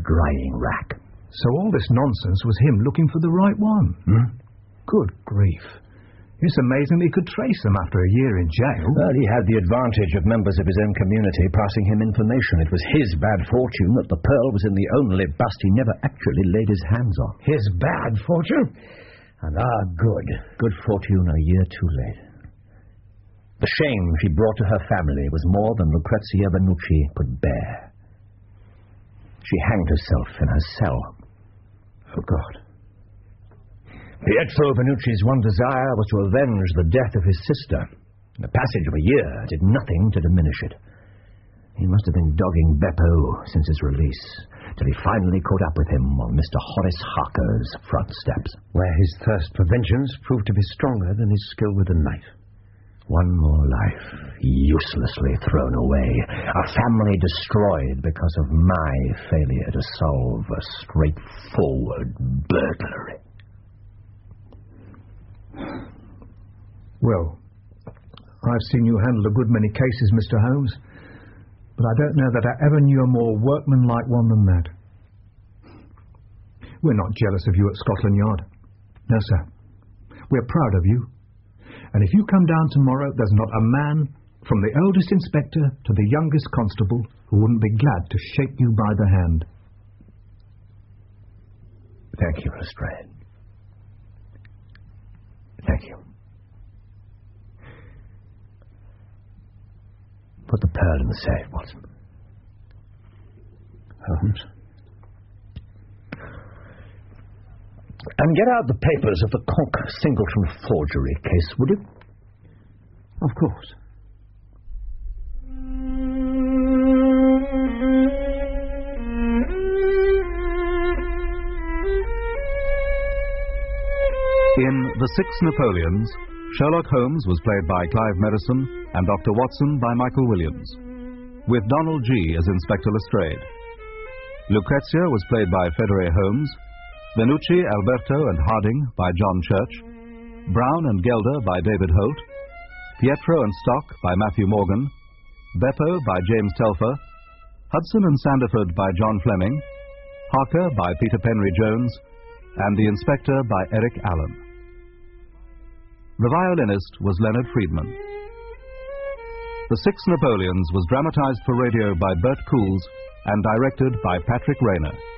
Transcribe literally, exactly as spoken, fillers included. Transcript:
drying rack. So all this nonsense was him looking for the right one? Hmm? Good grief. It's amazing he could trace them after a year in jail. Well, he had the advantage of members of his own community passing him information. It was his bad fortune that the pearl was in the only bust he never actually laid his hands on. His bad fortune? And our good, good fortune a year too late. The shame she brought to her family was more than Lucrezia Venucci could bear. She hanged herself in her cell. Oh, God. Pietro Venucci's one desire was to avenge the death of his sister. The passage of a year did nothing to diminish it. He must have been dogging Beppo since his release, till he finally caught up with him on Mister Horace Harker's front steps, where his thirst for vengeance proved to be stronger than his skill with a knife. One more life uselessly thrown away, a family destroyed because of my failure to solve a straightforward burglary. Well, I've seen you handle a good many cases, Mister Holmes, but I don't know that I ever knew a more workmanlike one than that. We're not jealous of you at Scotland Yard. No, sir. We're proud of you. And if you come down tomorrow, there's not a man, from the oldest inspector to the youngest constable, who wouldn't be glad to shake you by the hand. Thank you, Lestrade. Thank you. Put the pearl in the safe, Watson. Holmes? And get out the papers of the Conk Singleton forgery case, would you? Of course. In The Six Napoleons, Sherlock Holmes was played by Clive Merrison and Doctor Watson by Michael Williams, with Donald G. as Inspector Lestrade. Lucrezia was played by Federe Holmes, Venucci, Alberto and Harding by John Church, Brown and Gelder by David Holt, Pietro and Stock by Matthew Morgan, Beppo by James Telfer, Hudson and Sandiford by John Fleming, Harker by Peter Penry Jones, and the Inspector by Eric Allen. The violinist was Leonard Friedman. The Six Napoleons was dramatized for radio by Bert Coules and directed by Patrick Rayner.